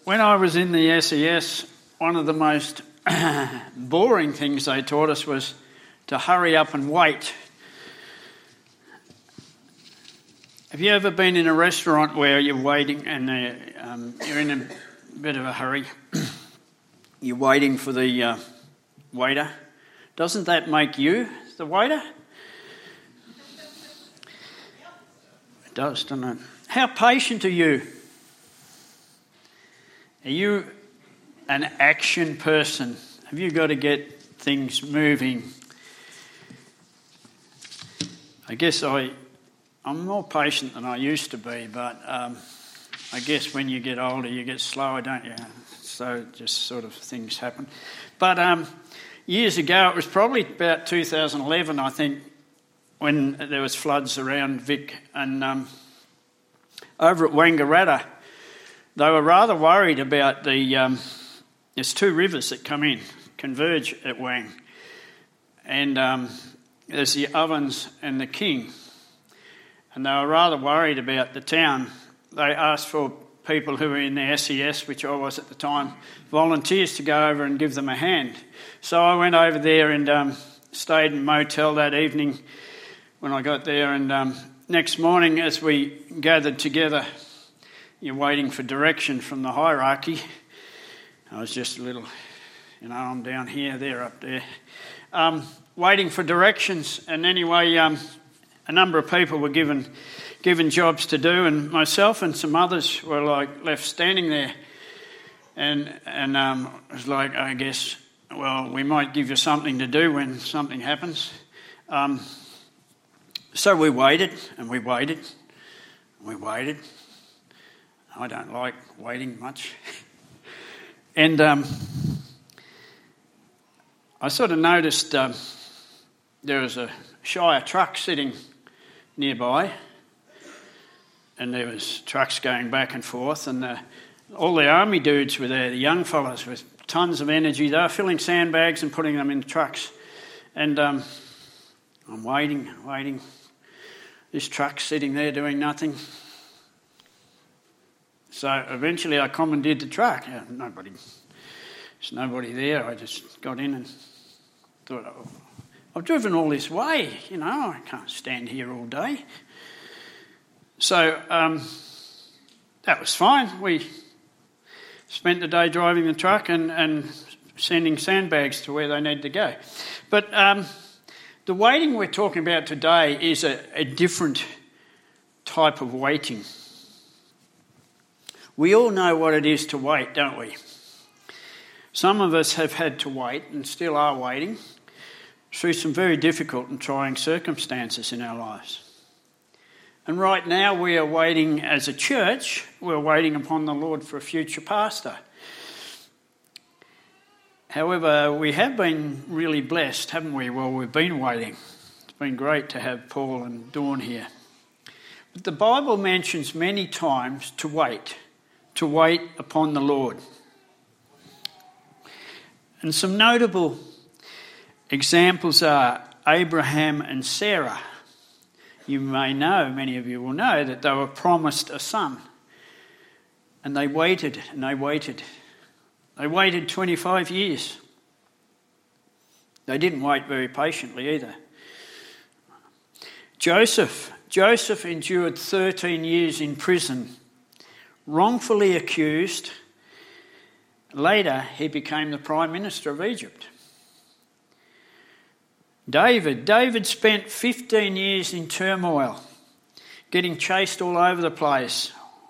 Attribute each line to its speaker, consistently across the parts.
Speaker 1: When I was in the SES, one of the most boring things they taught us was to hurry up and wait. Have you ever been in a restaurant where you're waiting and you're in a bit of a hurry? You're waiting for the waiter. Doesn't that make you the waiter? It does, doesn't it? How patient are you? Are you an action person? Have you got to get things moving? I guess I'm more patient than I used to be, but I guess when you get older you get slower, don't you? So just sort of things happen. But years ago, it was probably about 2011, I think, when there was floods around Vic, and over at Wangaratta, they were rather worried about there's two rivers that converge at Wang. And there's the Ovens and the King. And they were rather worried about the town. They asked for people who were in the SES, which I was at the time, volunteers to go over and give them a hand. So I went over there and stayed in a motel that evening when I got there. And next morning, as we gathered together, you're waiting for direction from the hierarchy. I was just a little, I'm down here, they're up there. Waiting for directions, and anyway, a number of people were given jobs to do, and myself and some others were left standing there. And it was I guess, well, we might give you something to do when something happens. So we waited, and we waited, and we waited. I don't like waiting much. And I sort of noticed there was a Shire truck sitting nearby, and there was trucks going back and forth, and all the army dudes were there, the young fellas with tons of energy. They were filling sandbags and putting them in the trucks. And I'm waiting. This truck's sitting there doing nothing. So eventually I commandeered the truck. There's nobody there. I just got in and thought, I've driven all this way, I can't stand here all day. So that was fine. We spent the day driving the truck and sending sandbags to where they need to go. But the waiting we're talking about today is a different type of waiting. We all know what it is to wait, don't we? Some of us have had to wait and still are waiting through some very difficult and trying circumstances in our lives. And right now we are waiting as a church, we're waiting upon the Lord for a future pastor. However, we have been really blessed, haven't we, while we've been waiting. It's been great to have Paul and Dawn here. But the Bible mentions many times to wait upon the Lord. And some notable examples are Abraham and Sarah. You may know, many of you will know, that they were promised a son. And they waited and they waited. They waited 25 years. They didn't wait very patiently either. Joseph endured 13 years in prison, wrongfully accused. Later, he became the Prime Minister of Egypt. David spent 15 years in turmoil, getting chased all over the place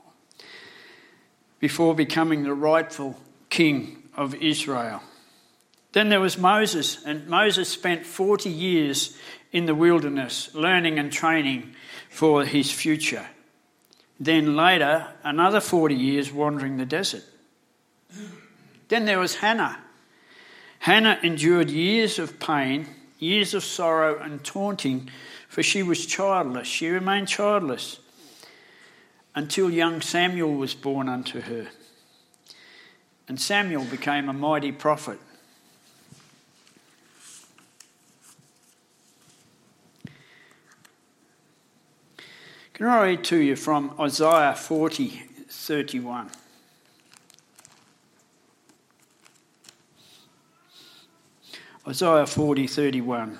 Speaker 1: before becoming the rightful king of Israel. Then there was Moses, and Moses spent 40 years in the wilderness, learning and training for his future. Then later, another 40 years wandering the desert. Then there was Hannah. Hannah endured years of pain, years of sorrow and taunting, for she was childless. She remained childless until young Samuel was born unto her. And Samuel became a mighty prophet. Can I read to you from Isaiah 40:31? Isaiah 40:31.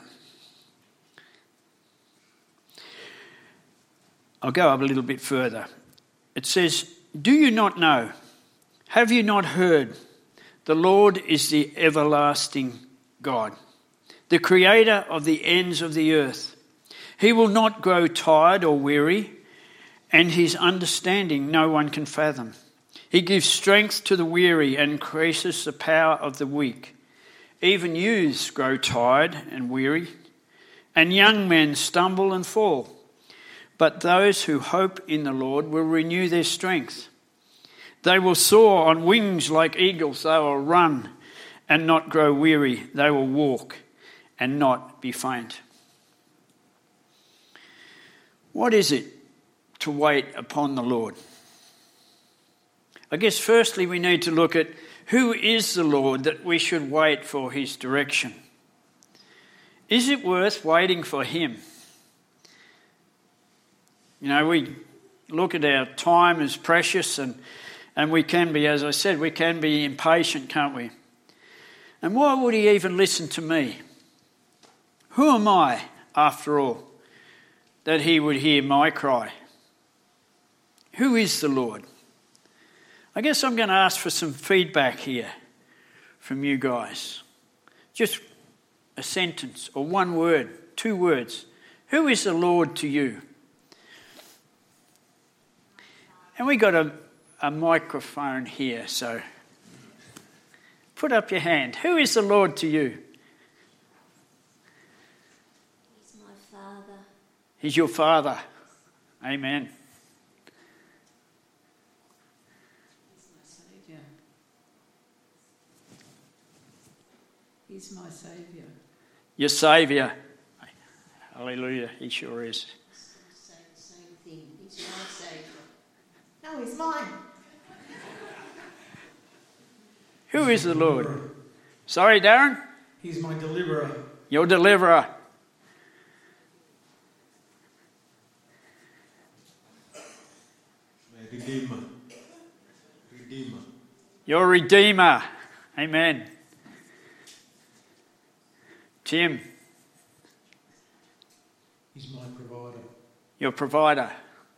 Speaker 1: I'll go up a little bit further. It says, "Do you not know? Have you not heard? The Lord is the everlasting God, the creator of the ends of the earth. He will not grow tired or weary, and his understanding no one can fathom. He gives strength to the weary and increases the power of the weak. Even youths grow tired and weary, and young men stumble and fall. But those who hope in the Lord will renew their strength. They will soar on wings like eagles. They will run and not grow weary. They will walk and not be faint." What is it to wait upon the Lord? I guess firstly we need to look at who is the Lord that we should wait for his direction. Is it worth waiting for him? You know, we look at our time as precious and we can be, as I said, we can be impatient, can't we? And why would he even listen to me? Who am I, after all, that he would hear my cry? Who is the Lord? I guess I'm going to ask for some feedback here from you guys. Just a sentence or one word, 2 words. Who is the Lord to you? And we got a microphone here, so put up your hand. Who is the Lord to you?
Speaker 2: He's my Father.
Speaker 1: He's your Father. Amen.
Speaker 3: He's my Saviour. He's my Saviour.
Speaker 1: Your Saviour. Hallelujah, he sure is.
Speaker 2: Say the same thing. He's my Saviour. No, he's mine.
Speaker 1: Who is the Lord? Sorry, Darren?
Speaker 4: He's my deliverer.
Speaker 1: Your deliverer.
Speaker 4: My redeemer. Redeemer.
Speaker 1: Your Redeemer. Amen. Tim?
Speaker 4: He's my provider.
Speaker 1: Your provider.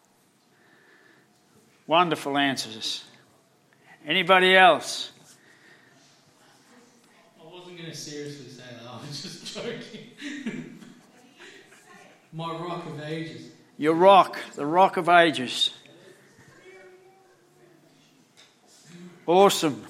Speaker 1: Wonderful answers. Anybody else?
Speaker 5: I wasn't going to seriously say that, I was just joking. My rock of ages.
Speaker 1: Your rock, the rock of ages. Awesome.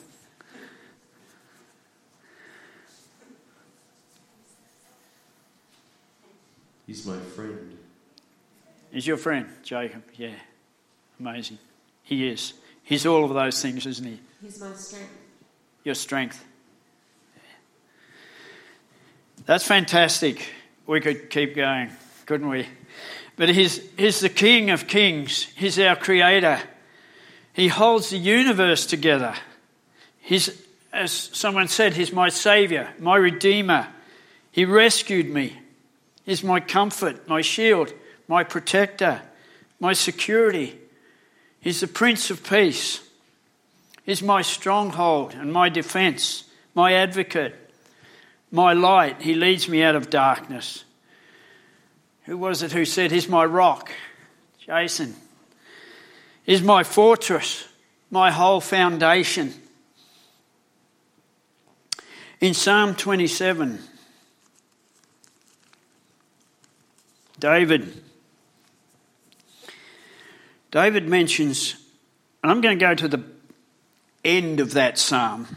Speaker 6: He's my friend.
Speaker 1: He's your friend, Jacob. Yeah. Amazing. He is. He's all of those things, isn't he?
Speaker 2: He's my strength.
Speaker 1: Your strength. That's fantastic. We could keep going, couldn't we? But he's the King of Kings. He's our Creator. He holds the universe together. He's, as someone said, he's my Saviour, my Redeemer. He rescued me. He's my comfort, my shield, my protector, my security. He's the Prince of Peace. He's my stronghold and my defence, my advocate, my light. He leads me out of darkness. Who was it who said, he's my rock? Jason. He's my fortress, my whole foundation. In Psalm 27, David mentions, and I'm going to go to the end of that psalm.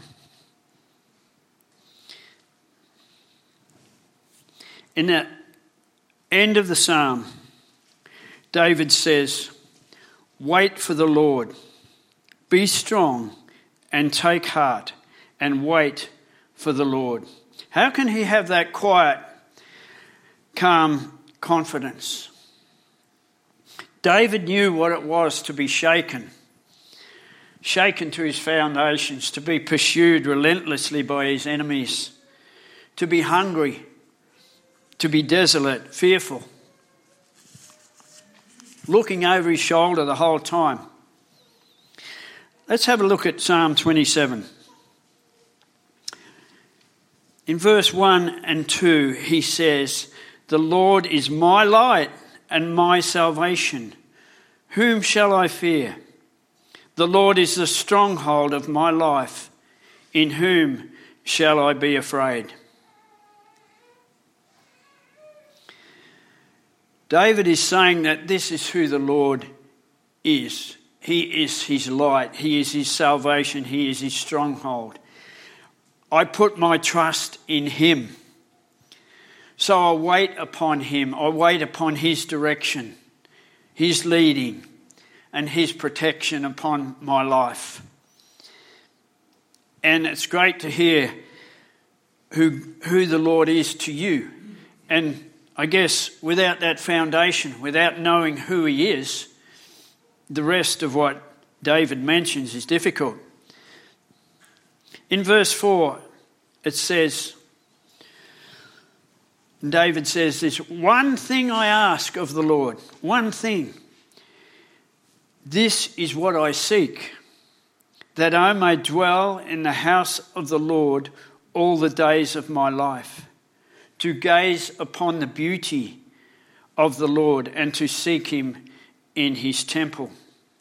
Speaker 1: In the end of the psalm, David says, "Wait for the Lord, be strong and take heart and wait for the Lord." How can he have that quiet, calm confidence? David knew what it was to be shaken to his foundations, to be pursued relentlessly by his enemies, to be hungry, to be desolate, fearful, looking over his shoulder the whole time. Let's have a look at Psalm 27. In verse 1 and 2, he says, "The Lord is my light and my salvation. Whom shall I fear? The Lord is the stronghold of my life. In whom shall I be afraid?" David is saying that this is who the Lord is. He is his light. He is his salvation. He is his stronghold. I put my trust in him. So I wait upon him. I wait upon his direction, his leading, and his protection upon my life. And it's great to hear who the Lord is to you. And I guess without that foundation, without knowing who he is, the rest of what David mentions is difficult. In verse 4, it says, David says this, "One thing I ask of the Lord, one thing. This is what I seek, that I may dwell in the house of the Lord all the days of my life, to gaze upon the beauty of the Lord and to seek him in his temple."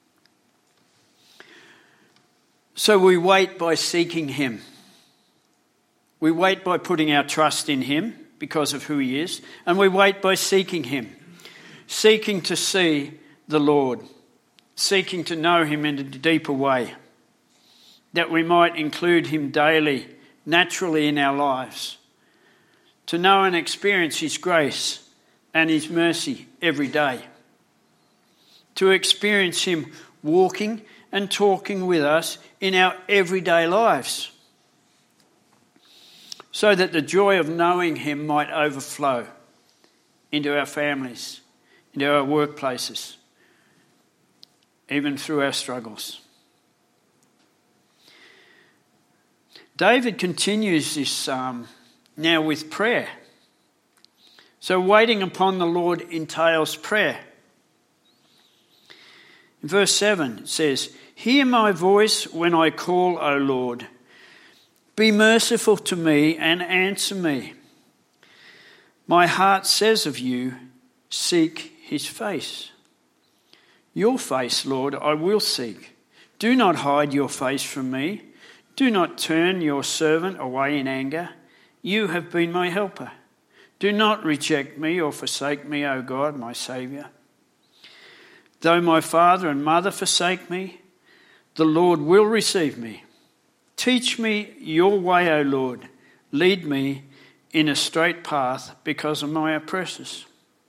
Speaker 1: So we wait by seeking him. We wait by putting our trust in him because of who he is, and we wait by seeking him, seeking to see the Lord, seeking to know him in a deeper way, that we might include him daily, naturally in our lives, to know and experience his grace and his mercy every day, to experience him walking and talking with us in our everyday lives, so that the joy of knowing him might overflow into our families, into our workplaces, even through our struggles. David continues this psalm now with prayer. So waiting upon the Lord entails prayer. In verse 7 it says, "Hear my voice when I call, O Lord. Be merciful to me and answer me. My heart says of you, seek his face. Your face, Lord, I will seek. Do not hide your face from me. Do not turn your servant away in anger. You have been my helper. Do not reject me or forsake me, O God, my Saviour. Though my father and mother forsake me, the Lord will receive me. Teach me your way, O Lord. Lead me in a straight path because of my oppressors.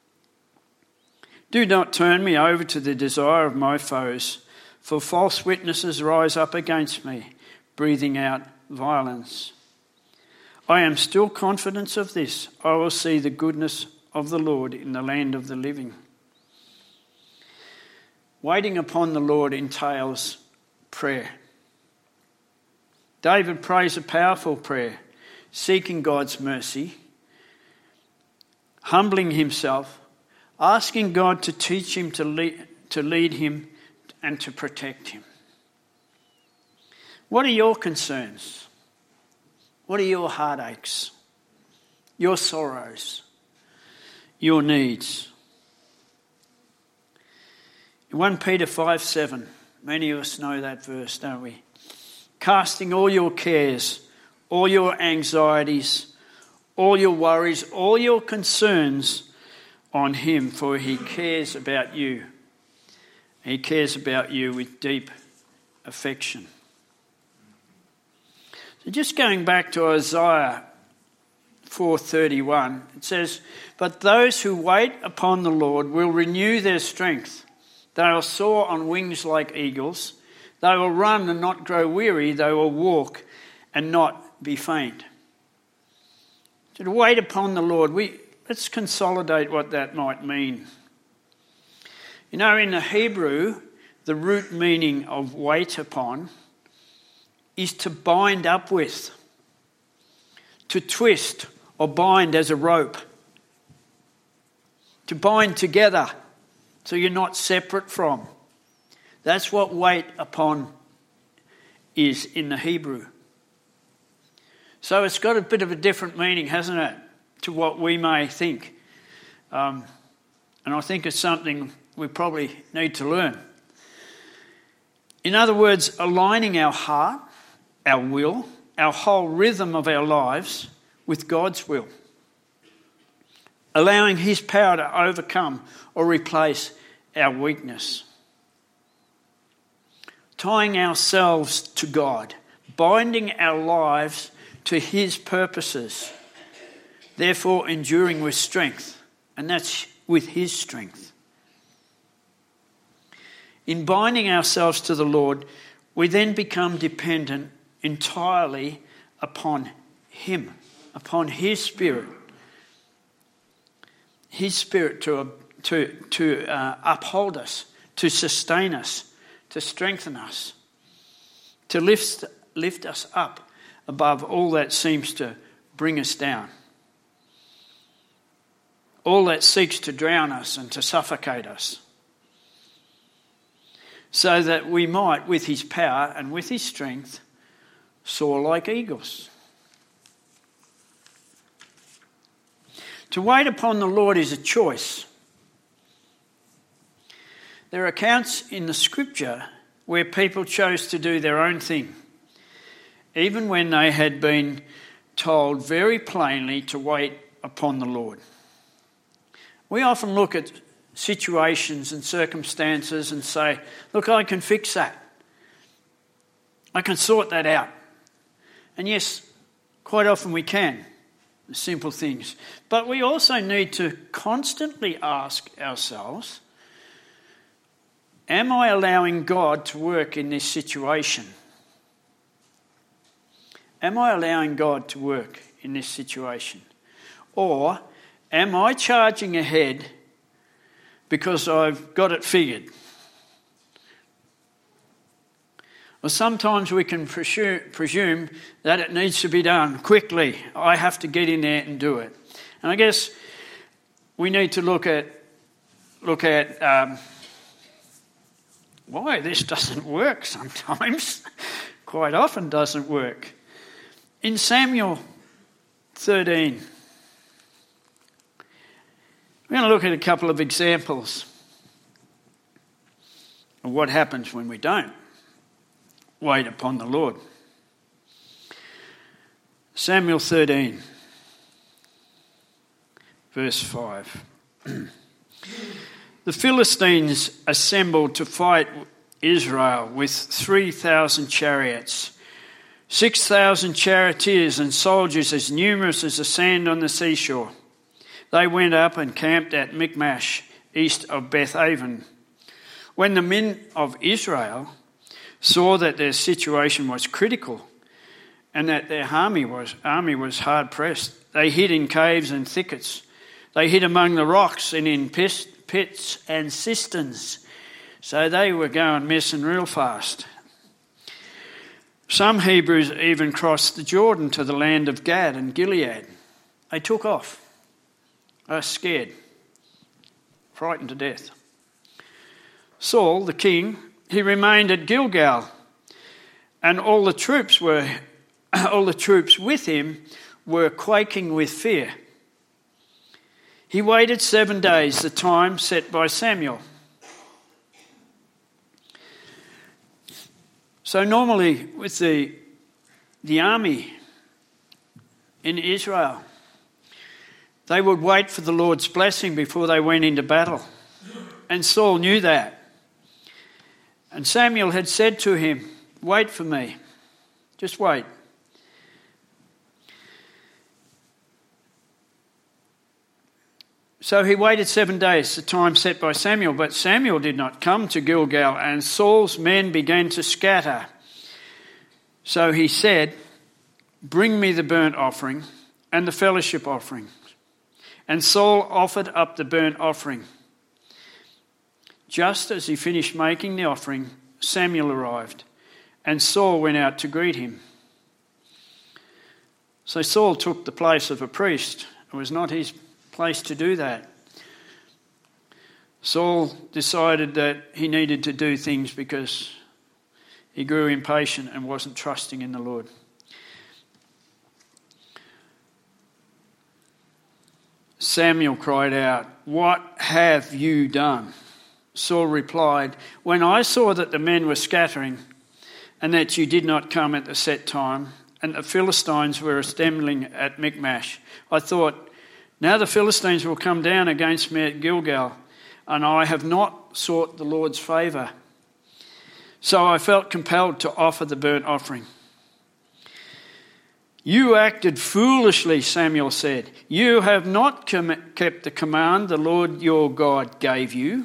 Speaker 1: Do not turn me over to the desire of my foes, for false witnesses rise up against me, breathing out violence. I am still confident of this. I will see the goodness of the Lord in the land of the living." Waiting upon the Lord entails prayer. David prays a powerful prayer, seeking God's mercy, humbling himself, asking God to teach him to lead him and to protect him. What are your concerns? What are your heartaches? Your sorrows? Your needs? In 1 Peter 5:7, many of us know that verse, don't we? Casting all your cares, all your anxieties, all your worries, all your concerns on him, for he cares about you. He cares about you with deep affection. So just going back to Isaiah 4:31, it says, "But those who wait upon the Lord will renew their strength. They will soar on wings like eagles. They will run and not grow weary. They will walk and not be faint." So to wait upon the Lord, let's consolidate what that might mean. You know, in the Hebrew, the root meaning of wait upon is to bind up with, to twist or bind as a rope, to bind together so you're not separate from. That's what wait upon is in the Hebrew. So it's got a bit of a different meaning, hasn't it, to what we may think. And I think it's something we probably need to learn. In other words, aligning our heart, our will, our whole rhythm of our lives with God's will. Allowing His power to overcome or replace our weakness. Tying ourselves to God, binding our lives to His purposes, therefore enduring with strength, and that's with His strength. In binding ourselves to the Lord, we then become dependent entirely upon Him, upon His Spirit. His Spirit to uphold us, to sustain us, to strengthen us, to lift us up above all that seems to bring us down, all that seeks to drown us and to suffocate us, so that we might, with His power and with His strength, soar like eagles. To wait upon the Lord is a choice. There are accounts in the Scripture where people chose to do their own thing, even when they had been told very plainly to wait upon the Lord. We often look at situations and circumstances and say, look, I can fix that. I can sort that out. And yes, quite often we can, the simple things. But we also need to constantly ask ourselves, am I allowing God to work in this situation? Am I allowing God to work in this situation? Or am I charging ahead because I've got it figured? Or sometimes we can presume that it needs to be done quickly. I have to get in there and do it. And I guess we need to look at why this doesn't work sometimes. Quite often doesn't work. In Samuel 13, we're going to look at a couple of examples of what happens when we don't wait upon the Lord. Samuel 13, verse 5. The Philistines assembled to fight Israel with 3,000 chariots, 6,000 charioteers and soldiers as numerous as the sand on the seashore. They went up and camped at Michmash, east of Beth-aven. When the men of Israel saw that their situation was critical and that their army was hard pressed, they hid in caves and thickets. They hid among the rocks and in pits and cisterns. So they were going missing real fast. Some Hebrews even crossed the Jordan to the land of Gad and Gilead. They took off. They were scared, frightened to death. Saul, the king, he remained at Gilgal, and all the troops with him were quaking with fear. He waited 7 days, the time set by Samuel. So normally with the army in Israel, they would wait for the Lord's blessing before they went into battle. And Saul knew that. And Samuel had said to him, wait for me. Just wait. So he waited 7 days, the time set by Samuel. But Samuel did not come to Gilgal, and Saul's men began to scatter. So he said, bring me the burnt offering and the fellowship offering. And Saul offered up the burnt offering. Just as he finished making the offering, Samuel arrived, and Saul went out to greet him. So Saul took the place of a priest. It was not his place to do that. Saul decided that he needed to do things because he grew impatient and wasn't trusting in the Lord. Samuel cried out, "What have you done?" Saul replied, "When I saw that the men were scattering and that you did not come at the set time, and the Philistines were assembling at Michmash, I thought, now the Philistines will come down against me at Gilgal, and I have not sought the Lord's favour. So I felt compelled to offer the burnt offering." "You acted foolishly," Samuel said. "You have not kept the command the Lord your God gave you.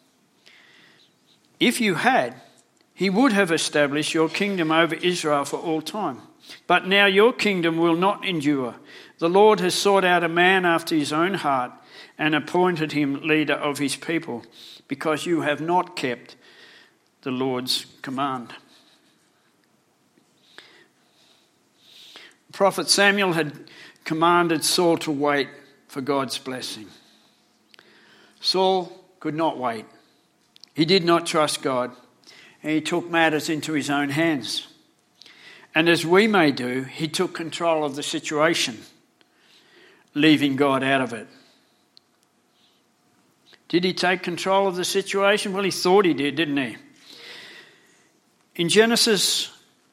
Speaker 1: If you had, he would have established your kingdom over Israel for all time. But now your kingdom will not endure. The Lord has sought out a man after his own heart and appointed him leader of his people, because you have not kept the Lord's command." Prophet Samuel had commanded Saul to wait for God's blessing. Saul could not wait. He did not trust God, and he took matters into his own hands. And as we may do, he took control of the situation, leaving God out of it. Did he take control of the situation? Well, he thought he did, didn't he? In Genesis,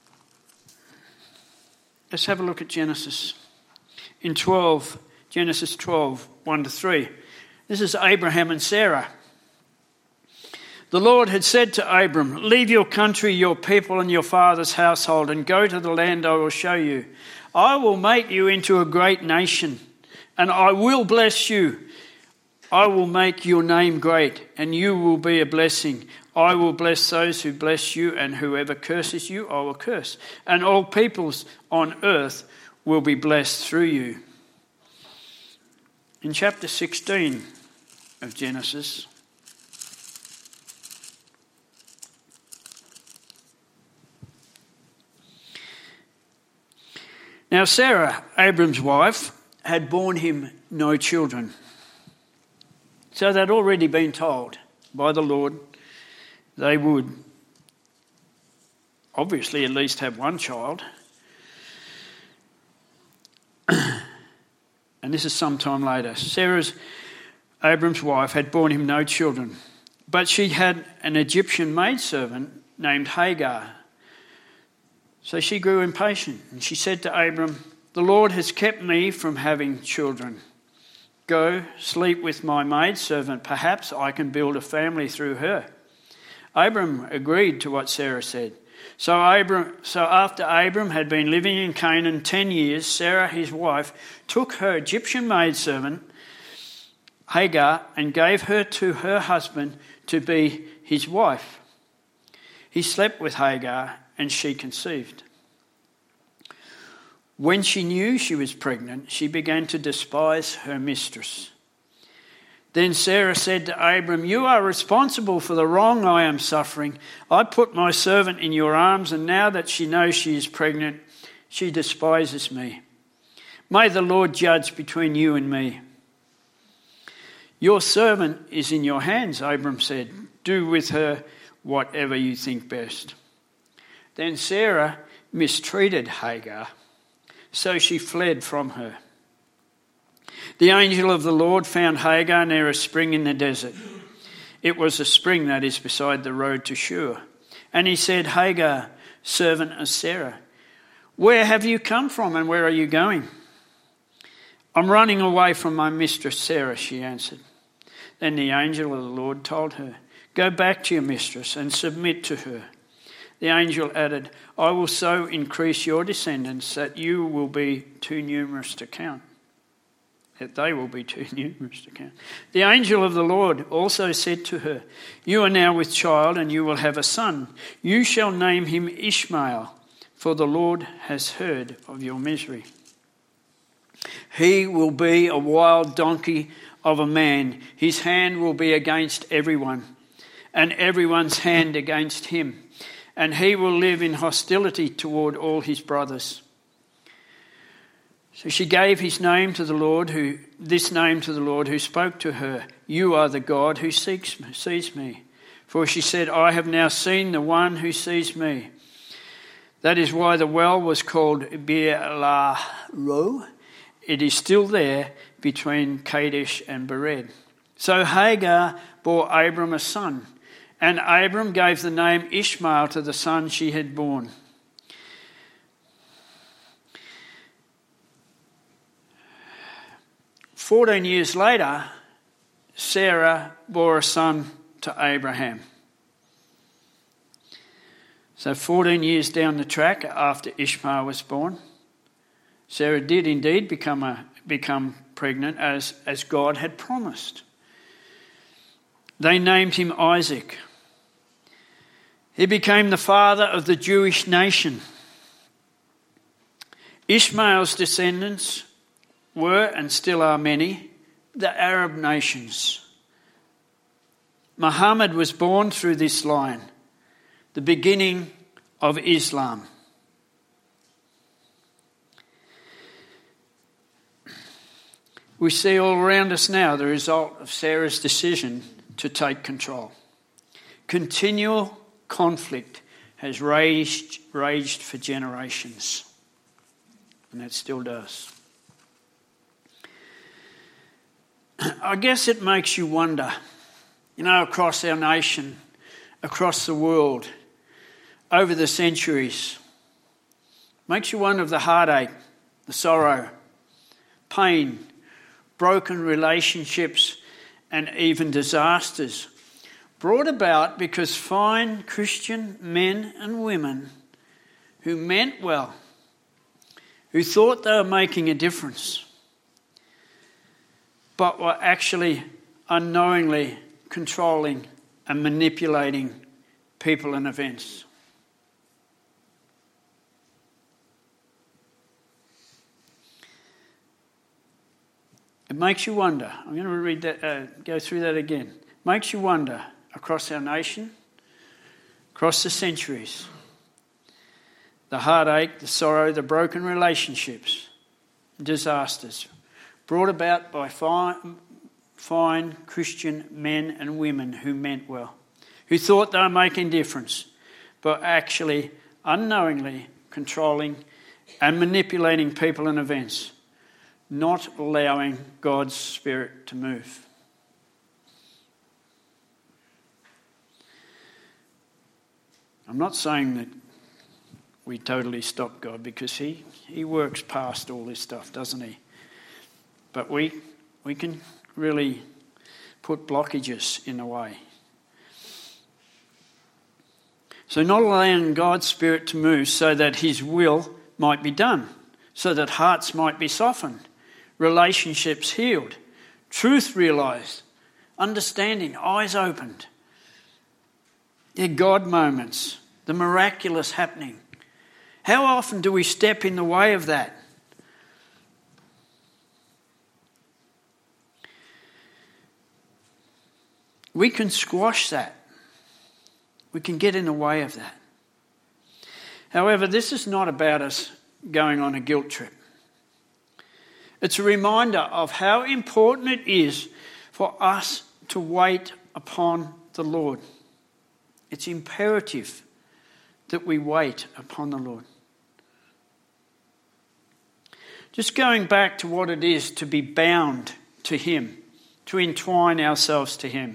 Speaker 1: let's have a look at Genesis. In Genesis 12, 1-3. This is Abraham and Sarah. The Lord had said to Abram, "Leave your country, your people, and your father's household, and go to the land I will show you. I will make you into a great nation, and I will bless you. I will make your name great, and you will be a blessing. I will bless those who bless you, and whoever curses you, I will curse. And all peoples on earth will be blessed through you." In chapter 16 of Genesis, now Sarah, Abram's wife, had borne him no children. So they'd already been told by the Lord they would obviously at least have one child. And this is sometime later. Sarah's, Abram's wife, had borne him no children, but she had an Egyptian maidservant named Hagar. So she grew impatient, and she said to Abram, "The Lord has kept me from having children. Go, sleep with my maidservant. Perhaps I can build a family through her." Abram agreed to what Sarah said. So after Abram had been living in Canaan 10 years, Sarah, his wife, took her Egyptian maidservant, Hagar, and gave her to her husband to be his wife. He slept with Hagar, and she conceived. When she knew she was pregnant, she began to despise her mistress. Then Sarah said to Abram, "You are responsible for the wrong I am suffering. I put my servant in your arms, and now that she knows she is pregnant, she despises me. May the Lord judge between you and me." "Your servant is in your hands," Abram said. "Do with her whatever you think best." Then Sarah mistreated Hagar, so she fled from her. The angel of the Lord found Hagar near a spring in the desert. It was a spring that is beside the road to Shur. And he said, "Hagar, servant of Sarah, where have you come from and where are you going?" "I'm running away from my mistress Sarah," she answered. Then the angel of the Lord told her, "Go back to your mistress and submit to her." The angel added, "I will so increase your descendants that you will be too numerous to count." That they will be too numerous to count. The angel of the Lord also said to her, "You are now with child and you will have a son. You shall name him Ishmael, for the Lord has heard of your misery. He will be a wild donkey of a man. His hand will be against everyone, and everyone's hand against him. And he will live in hostility toward all his brothers." So she gave this name to the Lord who spoke to her, "You are the God who sees me." For she said, "I have now seen the one who sees me." That is why the well was called Beer-lahai-roi. It is still there, between Kadesh and Bered. So Hagar bore Abram a son, and Abram gave the name Ishmael to the son she had born. "14 years later, Sarah bore a son to Abraham." So 14 years down the track after Ishmael was born, Sarah did indeed become pregnant as God had promised. They named him Isaac. He became the father of the Jewish nation. Ishmael's descendants were, and still are many, the Arab nations. Muhammad was born through this line, the beginning of Islam. We see all around us now the result of Sarah's decision to take control. Continual conflict has raged for generations, and it still does. I guess it makes you wonder, across our nation, across the world, over the centuries. Makes you wonder of the heartache, the sorrow, pain, broken relationships, and even disasters brought about because fine Christian men and women who meant well, who thought they were making a difference, but were actually unknowingly controlling and manipulating people and events. It makes you wonder. I'm going to read that, go through that again. Makes you wonder across our nation, across the centuries, the heartache, the sorrow, the broken relationships, disasters brought about by fine Christian men and women who meant well, who thought they were making a difference, but actually unknowingly controlling and manipulating people and events, not allowing God's Spirit to move. I'm not saying that we totally stop God, because he works past all this stuff, doesn't he? But we can really put blockages in the way. So not allowing God's Spirit to move so that his will might be done, so that hearts might be softened, relationships healed, truth realised, understanding, eyes opened. They're God moments, the miraculous happening. How often do we step in the way of that? We can squash that. We can get in the way of that. However, this is not about us going on a guilt trip. It's a reminder of how important it is for us to wait upon the Lord. It's imperative that we wait upon the Lord. Just going back to what it is to be bound to him, to entwine ourselves to him.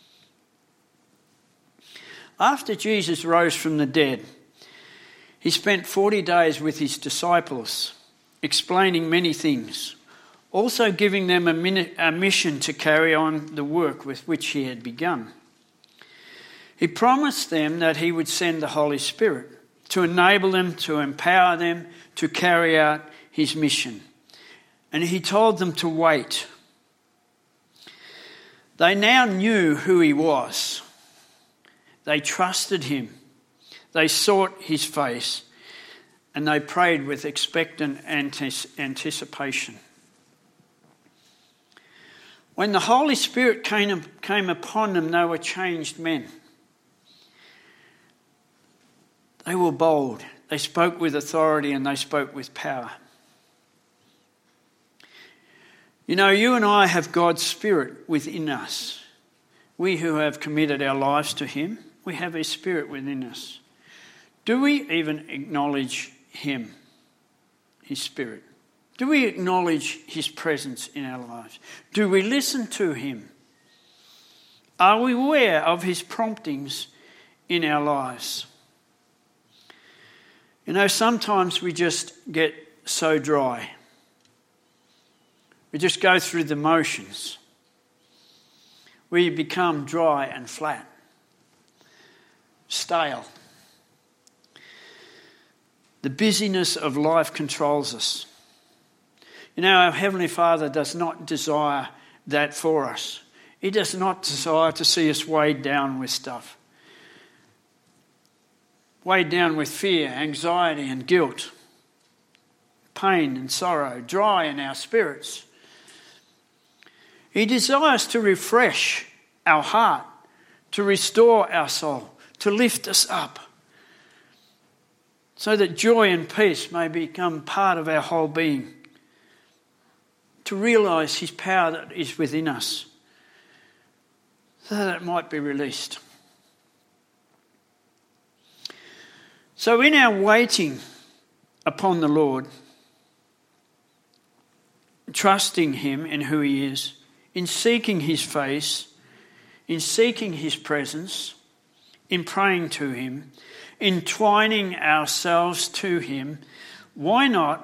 Speaker 1: After Jesus rose from the dead, he spent 40 days with his disciples, explaining many things, also giving them a mission to carry on the work with which he had begun. He promised them that he would send the Holy Spirit to enable them, to empower them to carry out his mission. And he told them to wait. They now knew who he was. They trusted him. They sought his face. And they prayed with expectant anticipation. When the Holy Spirit came upon them, they were changed men. They were bold. They spoke with authority and they spoke with power. You know, you and I have God's Spirit within us. We who have committed our lives to him, we have his Spirit within us. Do we even acknowledge him, his Spirit? Do we acknowledge his presence in our lives? Do we listen to him? Are we aware of his promptings in our lives? You know, sometimes we just get so dry. We just go through the motions. We become dry and flat, stale. The busyness of life controls us. You know, our Heavenly Father does not desire that for us. He does not desire to see us weighed down with stuff. Weighed down with fear, anxiety and guilt, pain and sorrow, dry in our spirits. He desires to refresh our heart, to restore our soul, to lift us up, so that joy and peace may become part of our whole being, to realise his power that is within us, so that it might be released. So in our waiting upon the Lord, trusting him in who he is, in seeking his face, in seeking his presence, in praying to him, entwining ourselves to him, why not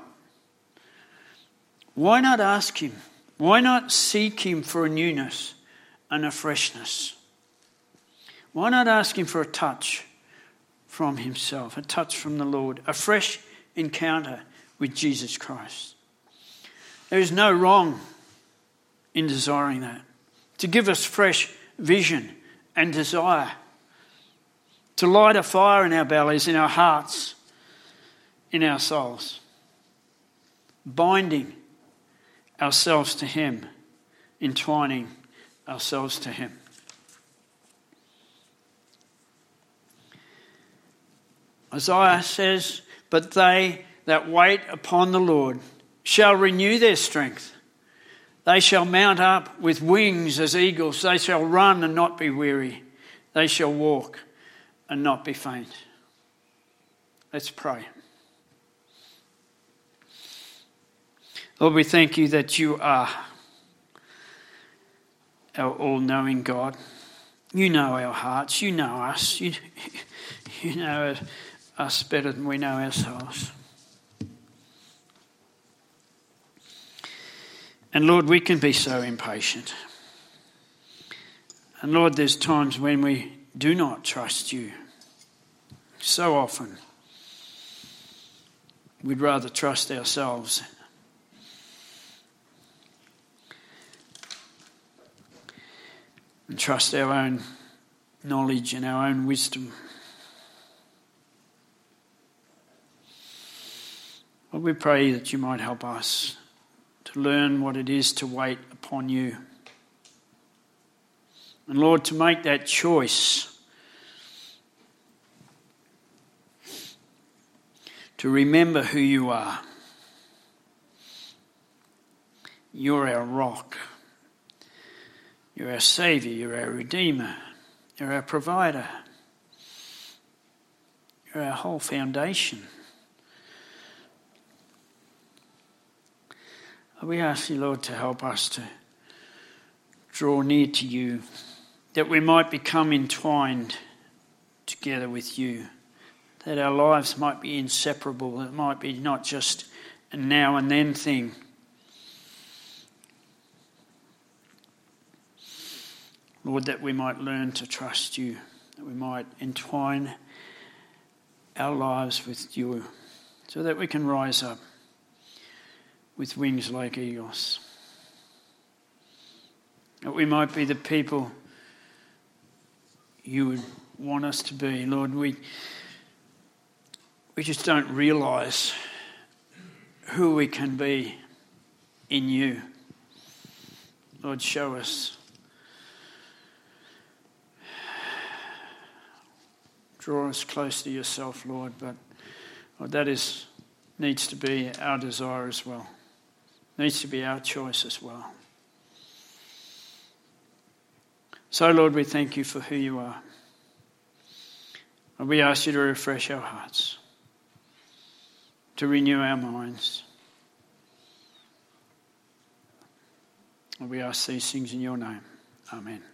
Speaker 1: ask him? Why not seek him for a newness and a freshness? Why not ask him for a touch from himself, a touch from the Lord, a fresh encounter with Jesus Christ? There is no wrong in desiring that, to give us fresh vision and desire, to light a fire in our bellies, in our hearts, in our souls, binding ourselves to him, entwining ourselves to him. Isaiah says, "But they that wait upon the Lord shall renew their strength. They shall mount up with wings as eagles. They shall run and not be weary. They shall walk and not be faint." Let's pray. Lord, we thank you that you are our all-knowing God. You know our hearts. You know us. You know us better than we know ourselves. And Lord, we can be so impatient. And Lord, there's times when we do not trust you. So often, we'd rather trust ourselves. And trust our own knowledge and our own wisdom. Lord, we pray that you might help us to learn what it is to wait upon you. And Lord, to make that choice to remember who you are. You're our rock. You're our Saviour. You're our Redeemer. You're our provider. You're our whole foundation. We ask you, Lord, to help us to draw near to you, that we might become entwined together with you, that our lives might be inseparable, that it might be not just a now and then thing. Lord, that we might learn to trust you, that we might entwine our lives with you, so that we can rise up with wings like eagles. That we might be the people you would want us to be. Lord, we just don't realise who we can be in you. Lord, show us. Draw us close to yourself, Lord, but Lord, that needs to be our desire as well. Needs to be our choice as well. So, Lord, we thank you for who you are. And we ask you to refresh our hearts, to renew our minds, And we ask these things in your name. Amen.